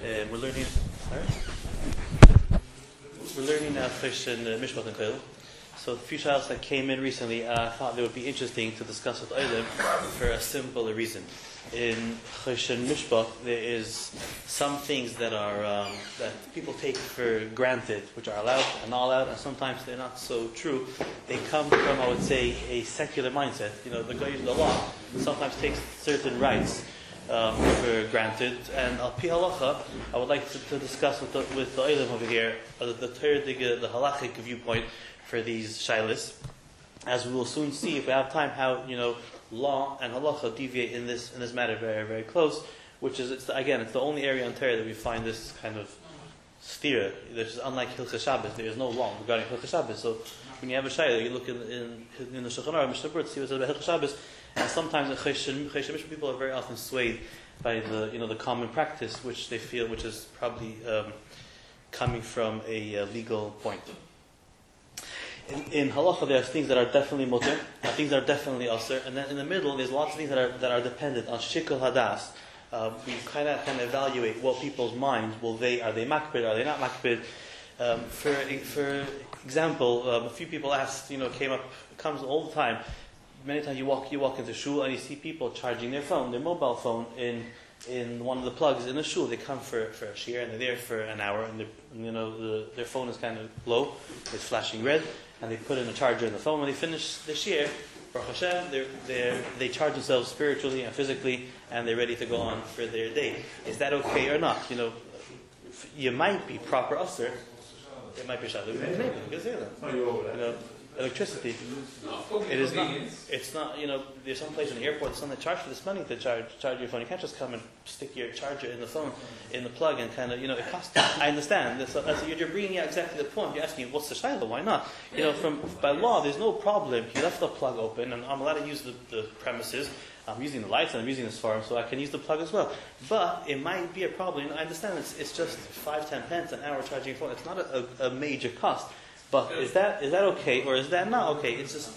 We're learning. Sorry? We're learning now Choshen Mishpat and Koil. So a few shilas that came in recently, I thought it would be interesting to discuss with Oilim for a simple reason. In Choshen Mishpat, there is some things that are that people take for granted, which are allowed and not allowed, and sometimes they're not so true. They come from, I would say, a secular mindset. You know, the guy, the law sometimes takes certain rights for granted, and al pi halacha, I would like to discuss with the Oilim over here the halachic viewpoint for these shilas, as we will soon see if we have time how law and halacha deviate in this matter very, very close, which is it's the only area in Torah that we find this kind of stira. There's unlike Hilchos Shabbos, there is no law regarding Hilchos Shabbos. So when you have a shayla, you look in the Shulchan Aruch, Mishnah Berurah, see what it says about Hilchos Shabbos, and sometimes the Choshen Mishpat people are very often swayed by the common practice, which they feel which is probably coming from a legal point. In halacha, there's things that are definitely mutter, and things that are definitely asr, and then in the middle, there's lots of things that are dependent on shikul hadas. We kind of evaluate what people's minds are they makbid, are they not makbid? For example, a few people asked, comes all the time. Many times you walk into shul and you see people charging their mobile phone in one of the plugs in the shul. They come for a shir and they're there for an hour, and their phone is kind of low, it's flashing red, and they put in a charger in the phone. When they finish the shir, Baruch Hashem, they charge themselves spiritually and physically, and they're ready to go on for their day. Is that okay or not? You might be proper usher. It might be shaduk. Maybe because electricity. It is not. It's not. There's some place in the airport that's not charge for this money to charge your phone. You can't just come and stick your charger in the phone in the plug and it costs. I understand. You're bringing out exactly the point. You're asking, what's the shayla? Why not? By law, there's no problem. You left the plug open, and I'm allowed to use the premises. I'm using the lights and I'm using this farm, so I can use the plug as well. But it might be a problem. I understand it's just 5-10 pence an hour charging a phone. It's not a major cost. But is that okay or is that not okay? It's just.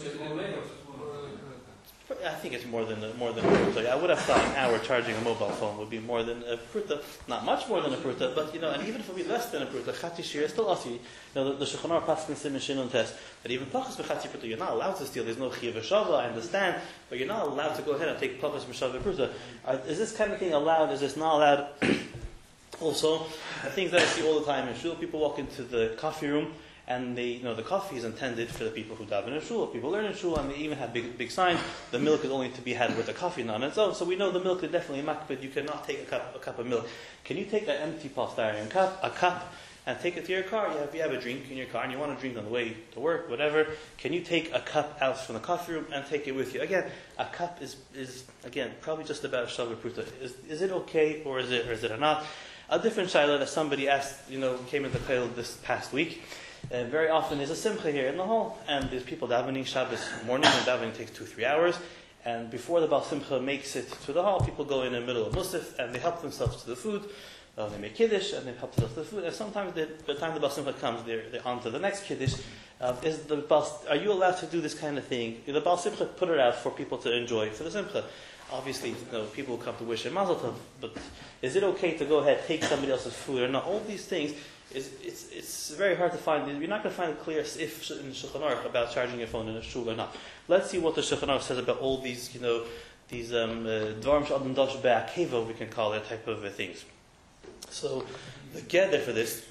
I think it's more than a pruta. I would have thought an hour charging a mobile phone would be more than a pruta. Not much more than a pruta, but and even if it would be less than a pruta, chati shir is still asi. The Shulchan Aruch paskin sim shinun test that even pachas b'chati pruta you're not allowed to steal. There's no chiyuv v'shava. I understand, but you're not allowed to go ahead and take pachas b'shava pruta. Is this kind of thing allowed? Is this not allowed? Also, the things that I see all the time in shul, people walk into the coffee room. And the coffee is intended for the people who daven in shul, people learn in shul, and they even have big signs. The milk is only to be had with the coffee, not on its own. So we know the milk is definitely makbid. You cannot take a cup of milk. Can you take an empty polystyrene cup, and take it to your car? You have a drink in your car, and you want to drink on the way to work, whatever. Can you take a cup out from the coffee room and take it with you? Again, a cup is probably just about shavah pruta. Is it okay or is it not? A different shayla that somebody asked, came into Koil this past week. Very often there's a simcha here in the hall, and there's people davening Shabbos morning, and davening takes 2-3 hours. And before the Baal Simcha makes it to the hall, people go in the middle of Musaf and they help themselves to the food. They make Kiddush and they help themselves to the food. And sometimes by the time the Baal Simcha comes, they're on to the next Kiddush. Are you allowed to do this kind of thing? The Baal Simcha put it out for people to enjoy for the Simcha. Obviously, people come to wish him Mazel Tov, but is it okay to go ahead take somebody else's food or not? All these things. It's very hard to find. You're not going to find a clear if in the Shulchan Aruch about charging your phone in a shul or not. Let's see what the Shulchan Aruch says about all these, these dvarim she'adam dash be'akeva, we can call it, type of things. So the gather for this,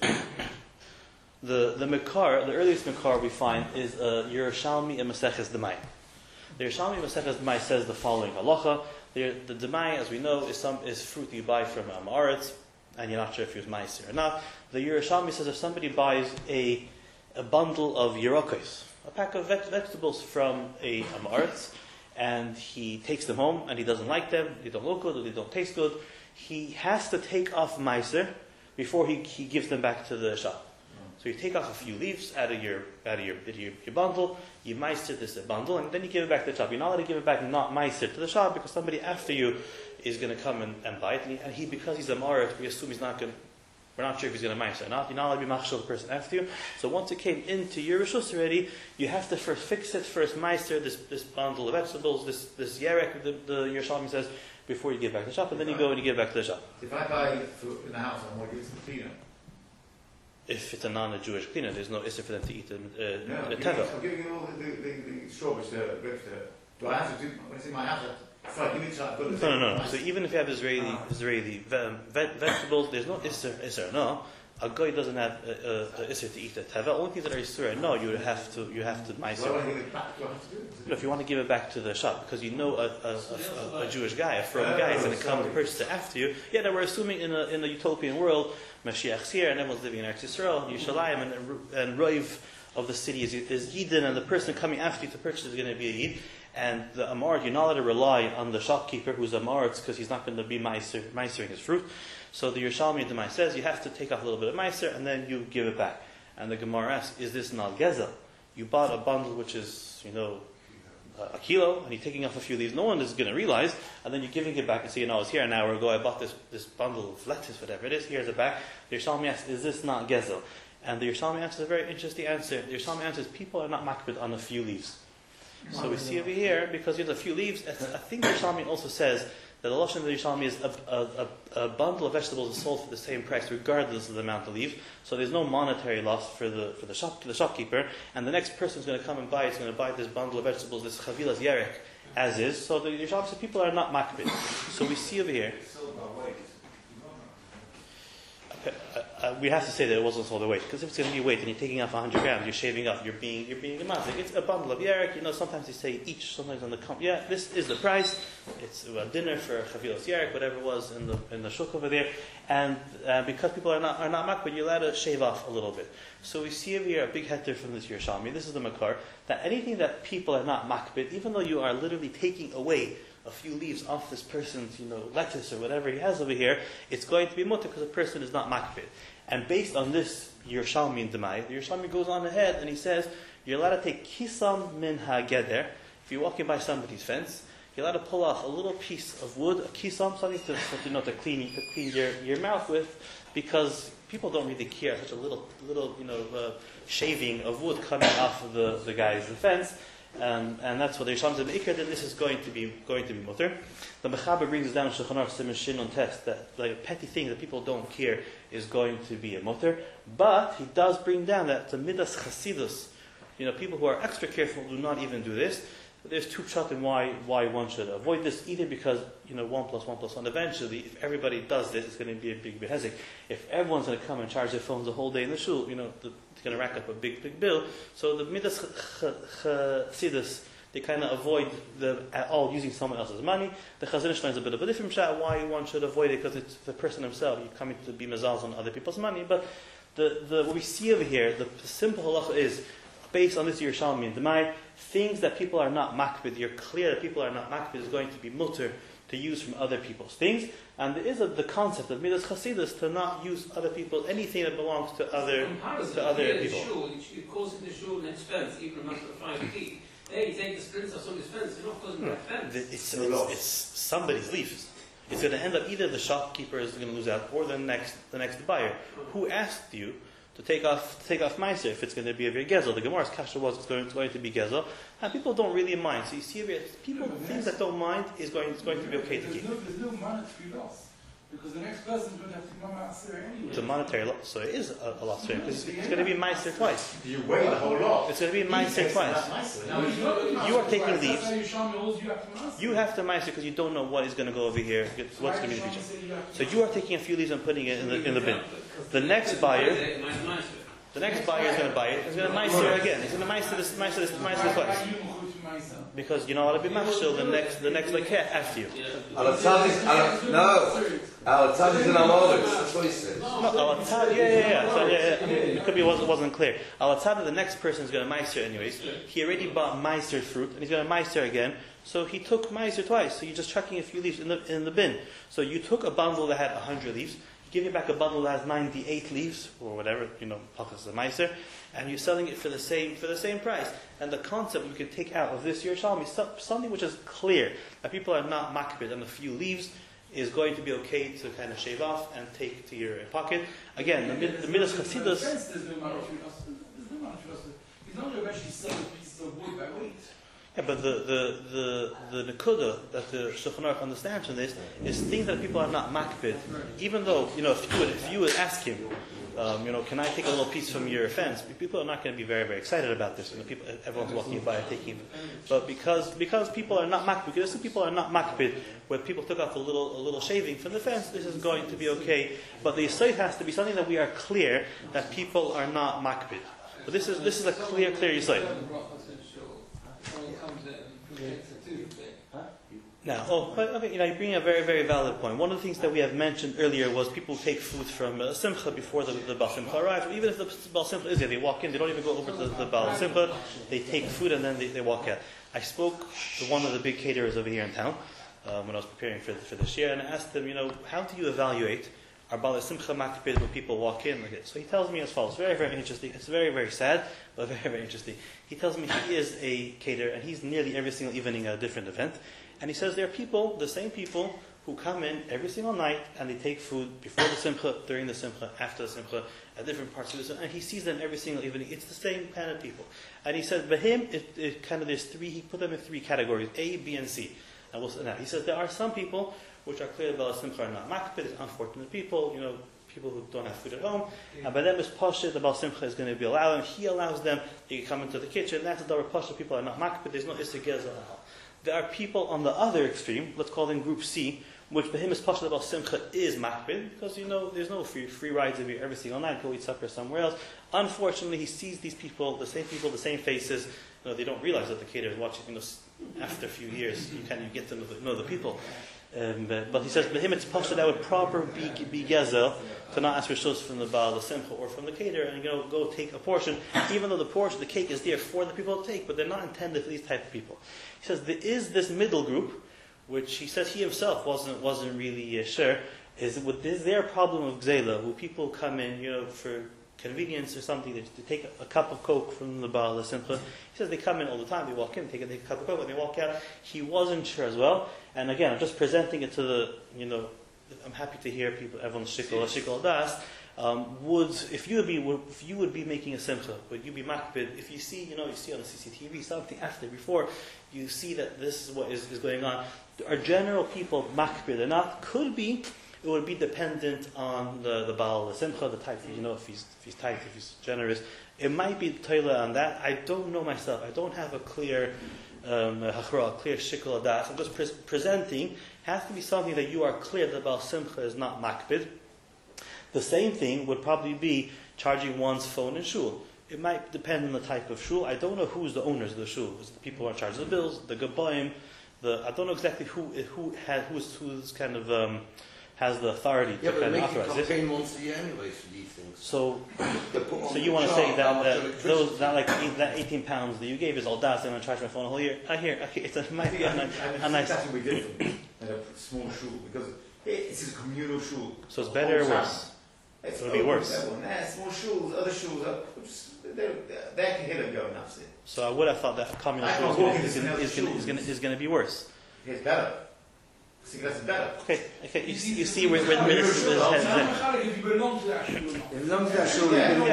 the earliest makar we find is Yerushalmi and Maseches Demai. The Yerushalmi Maseches Demai says the following halacha: the Demai, as we know, is fruit you buy from Aretz, and you're not sure if it was ma'aser or not. The Yerushalmi says if somebody buys a bundle of yerokos, a pack of vegetables from a Aretz, and he takes them home and he doesn't like them, they don't look good or they don't taste good, he has to take off ma'aser before he gives them back to the shop. So you take off a few leaves out of your bundle, you ma'aser this bundle, and then you give it back to the shop. You're not allowed to give it back not ma'aser to the shop because somebody after you is going to come and buy it, and he because he's a marit, we assume we're not sure if he's going to ma'aser or not. You're not allowed to be machshel the person after you. So once it came into your rishus already, you have to first fix it, first ma'aser this bundle of vegetables, this yerek. The Yerushalmi says before you give back to the shop, and then you go and you give back to the shop. If I buy food in the house, I'm going to give it to the cleaner. If it's a non-Jewish cleaner, there's no issue for them to eat a I'm teva. giving you all the strawberries, the grapes. Do I have to do, when it's in my house, give me something good? No. So even if you have Israeli vegetables, there's no isser. No, a guy doesn't have a isser to eat a teva. Only things that are isser, no, you have to meiser. What do I give it back? Do I have to do it? If you want to give it back to the shop, because you know a Jewish guy, a from guy, is going to come to purchase it after you. Yeah, now we're assuming in a utopian world, Mashiach's here, and everyone's living in Eretz Yisrael, Yerushalayim, and Roiv of the city is Yidden, and the person coming after you to purchase is going to be a Yid. And the Amar, you're not allowed to rely on the shopkeeper who's Amar, because he's not going to be meisering his fruit. So the Yerushalmi Demai says you have to take off a little bit of meiser and then you give it back. And the Gemara asks, is this not gezel? You bought a bundle which is, a kilo, and you're taking off a few leaves. No one is going to realize, and then you're giving it back and saying, it's here an hour ago, I bought this bundle of lettuce, whatever it is, here's it back. The Yerushalmi asks, is this not gezel? And the Yerushalmi answers a very interesting answer. The Yerushalmi answers, people are not makbid on a few leaves. So we see over here, because you have a few leaves, I think the Yerushalmi also says that the Lashon of the Yerushalmi is a bundle of vegetables is sold for the same price regardless of the amount of leaves. So there's no monetary loss for the shopkeeper, and the next person who's going to come and buy is going to buy this bundle of vegetables, this chavilas yerek, as is. So the Yerushalmi says people are not makbid. So we see over here. We have to say that it wasn't sold a weight, because if it's going to be weight and you're taking off 100 grams, you're shaving off, you're being a mazik. It's a bundle of yarek. Sometimes they say each. Sometimes on the this is the price. It's a dinner for chavilas yarek, whatever it was in the shuk over there. And because people are not makbid, you're allowed to shave off a little bit. So we see over here a big heter from this Yerushalmi. This is the makar, that anything that people are not makbid, even though you are literally taking away a few leaves off this person's, lettuce or whatever he has over here, it's going to be mutter because the person is not makbid. And based on this Yerushalmi in Demai, the Yerushalmi goes on ahead and he says, you're allowed to take kisam min hageder. If you're walking by somebody's fence, you're allowed to pull off a little piece of wood, a kisam, something to clean your mouth with, because people don't really care such a little shaving of wood coming off of the guy's fence. And that's what the Yerushalmi said. Ikar, then this is going to be mutter. The Mechaber brings down Shulchan Aruch Siman Shin on test that a petty thing that people don't care is going to be a mutter. But he does bring down that the midas chasidus, people who are extra careful do not even do this. But there's two pshatim why one should avoid this. Either because 1 + 1 + 1. Eventually, if everybody does this, it's going to be a big behezik. If everyone's going to come and charge their phones the whole day in the shul, it's going to rack up a big bill. So the midas chasidus, they kind of avoid all using someone else's money. The Chazon Ish is a bit of a different shot why one should avoid it, because it's the person himself. You're coming to be mazals on other people's money. But what we see over here, the simple halacha is, based on this Yerushalmi and Demai, things that people are not makbid, you're clear that people are not makbid, is going to be mutter to use from other people's things. And there is the concept of midas chasidus to not use other people, anything that belongs to other people. It calls in the shul an expense, even a matter of 5p. Hey, you take the splints of somebody's fence, you're not causing that fence. It's somebody's leaves. It's going to end up either the shopkeeper is going to lose out, or the next buyer. Who asked you to take off meiser if it's going to be a very gezel? The Gemara's kasha was it's going to be gezel, and people don't really mind. So you see, things that don't mind is going to be okay to keep. There's no monetary loss, because the next person is going to have to come out anyway. It's a monetary loss, so it is a loss for him, because it's going to be meiser twice. You weigh the whole lot. It's going to be meiser twice. You are taking leaves. You have to meiser because you don't know what is going to go over here, what's going to be in the future. So you are taking a few leaves and putting it in the bin. The next buyer is going to buy it. He's going to meiser again. He's going to meiser this twice. Because you know what, I'll be machshel the next lekeh after you. Al-Atad is in Amalek. That's what he says. No, Al-Atad, yeah. It could be it wasn't clear. Al-Atad, the next person is going to meiser anyways. He already bought meiser fruit, and he's going to meiser again. So he took meiser twice. So you're just chucking a few leaves in the bin. So you took a bundle that had 100 leaves. Give you back a bundle that has 98 leaves, or whatever, pockets of meiser, and you're selling it for the same price. And the concept we can take out of this Yerushalmi, something which is clear, that people are not makbid, and a few leaves is going to be okay to kind of shave off and take to your pocket. Again, the midas chasidus. There's no monetary loss. He's not going to actually sell pieces of wood by weight. Yeah, but the nekuda that the Shulchan Aruch understands from this is things that people are not makbid. Even though, if you would ask him, can I take a little piece from your fence? People are not going to be very, very excited about this. Everyone's walking by and taking. But because people are not makbid, because people are not makbid, where people took off a little shaving from the fence, this is going to be okay. But the yesod has to be something that we are clear that people are not makbid. But this is a clear yesod. Now, you bring a very, very valid point. One of the things that we have mentioned earlier was people take food from Simcha before the Baal Simcha arrives. Even if the Baal Simcha is there, they walk in, they don't even go over to the Baal Simcha, they take food and then they walk out. I spoke to one of the big caterers over here in town when I was preparing for this year, and I asked them, how do you evaluate our Baal Simcha makbid when people walk in like this? So he tells me as follows. Very, very interesting. It's very, very sad, but very, very interesting. He tells me he is a caterer, and he's nearly every single evening at a different event. And he says there are people, the same people, who come in every single night and they take food before the Simcha, during the Simcha, after the Simcha, at different parts of the Simcha, and he sees them every single evening. It's the same kind of people. And he said, by him, there's three, he put them in three categories, A, B, and C. And he says there are some people which are clear about Simcha are not makbid, it's unfortunate people, people who don't have food at home, and by them is Pasha, the Baal Simcha is going to be allowed, and he allows them, they can come into the kitchen, that's the Davar Pasha, people are not makbid, there's no Issa Geza. There are people on the other extreme, let's call them group C, which by him is Pasha, the Baal Simcha is makbid, because there's no free rides every single night, go eat supper somewhere else. Unfortunately, he sees these people, the same faces, they don't realize that the caterer is watching, after a few years, you get to know the people. But he says, by him it's Pasha that would proper be gezel to not ask for shus from the Baal, the Simcha, or from the caterer, and go take a portion, even though the cake is there for the people to take, but they're not intended for these type of people. He says there is this middle group, which he says he himself wasn't really sure, is their problem of gzela, who people come in, for convenience or something, to take a cup of Coke from the Baal, the Simcha. He says they come in all the time, they walk in, take a cup of Coke, and they walk out. He wasn't sure as well. And again, I'm just presenting it to the, I'm happy to hear people, everyone's shikol das. If you would be making a simcha, would you be makbid? If you see, you see on the CCTV something before, you see that this is what is going on. Are general people makbid or not? Could be. It would be dependent on the Baal, the Simcha, the type. If he's tight, if he's generous, it might be toila on that. I don't know myself. I don't have a clear hachra, clear shikol adas. I'm just presenting. Has to be something that you are clear that Baal Simcha is not makbid. The same thing would probably be charging one's phone in shul. It might depend on the type of shul. I don't know who's the owners of the shul. Is the people who are in charge of the bills, the gabayim. I don't know exactly who's kind of has the authority to kind of authorize this. Campaign once a year anyway for these things. So you want to say that 18 pounds that you gave is all das, I'm going to charge my phone a whole year? It might be a nice. That's what we did in a small shul, because it's a communal shul. So it's better or worse? It's going to be worse. Small shuls, other shuls, they can hit and go and that's it. So I would have thought that communal shul is going to be worse. It's better. See, that's better. Okay. You see where this is headed. If you belong to that shul. If you belong to that shul,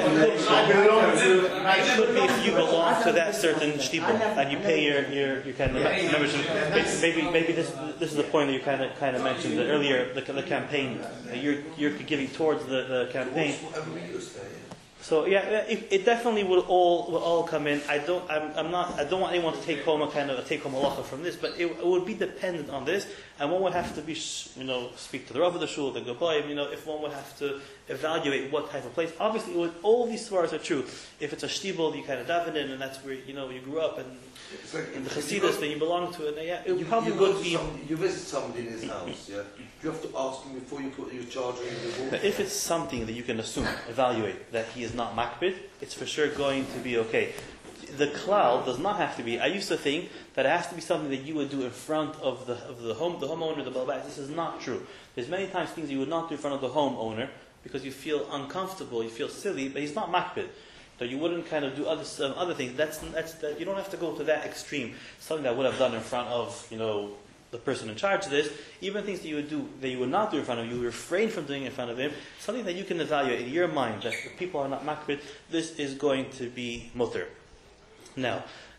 It could be if you belong to that certain shtibel and you pay your kind of membership. Maybe this is the point that you kind of mentioned earlier. The campaign you're giving towards the campaign. So it definitely will all come in. I don't want anyone to take home a take home halacha from this, but it would be dependent on this, and one would have to be speak to the Rav of the shul, the gabayim, if one would have to evaluate what type of place. Obviously, all these svaras are true. If it's a shtibel, you kind of daven in, and that's where you grew up, and in the Hasidus that you belong to, and it probably would be. You visit somebody in his house, yeah. You have to ask him before you put your charger in the wall. If it's something that you can evaluate that he is not makbid, it's for sure going to be okay. The klal does not have to be. I used to think that it has to be something that you would do in front of the homeowner, the balbais. This is not true. There's many times things you would not do in front of the homeowner because you feel uncomfortable, you feel silly, but he's not makbid. So you wouldn't kind of do other things. That's you don't have to go to that extreme. Something that I would have done in front of the person in charge of this. Even things that you would do that you would not do in front of him, you would refrain from doing in front of him. Something that you can evaluate in your mind that the people are not makbid. This is going to be mutter. Now,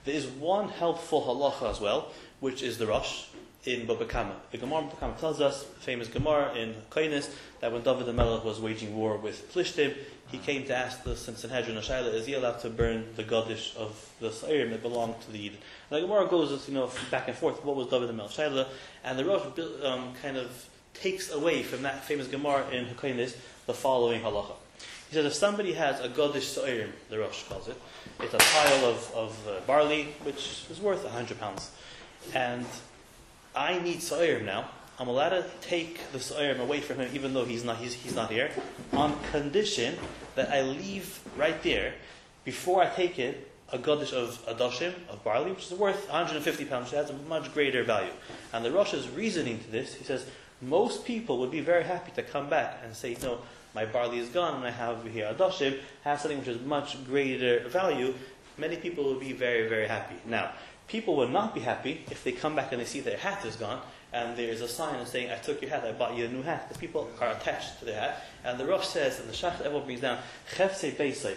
There is one helpful halacha as well, which is the Rosh in Baba Kama. The Gemara in Baba Kama tells us, famous Gemara in Kainis, that when David the Melech was waging war with Plishtim, he came to ask the Sanhedrin of Shaila, is he allowed to burn the Gadish of the Sa'ir that belonged to the Yidden? And the Gemara goes, back and forth, what was David the Melech Shaila? And the Rosh kind of takes away from that famous Gemara in Kainis the following halacha. He says, if somebody has a Gadish Sa'ir, the Rosh calls it, it's a pile of barley, which is worth 100 pounds. And I need Sa'ir now. I'm allowed to take the Sa'ir away from him, even though he's not here, on condition that I leave right there, before I take it, a Gadish of Adashim, of barley, which is worth 150 pounds, which has a much greater value. And the Rosh's reasoning to this, he says, most people would be very happy to come back and say, no, my barley is gone, and I have here Adashim, have something which is much greater value. Many people would be very, very happy. Now, people would not be happy if they come back and they see their hat is gone, and there is a sign saying, I took your hat, I bought you a new hat. The people are attached to their hat. And the Rosh says, and the Shach Evel brings down, Chefse Beisai,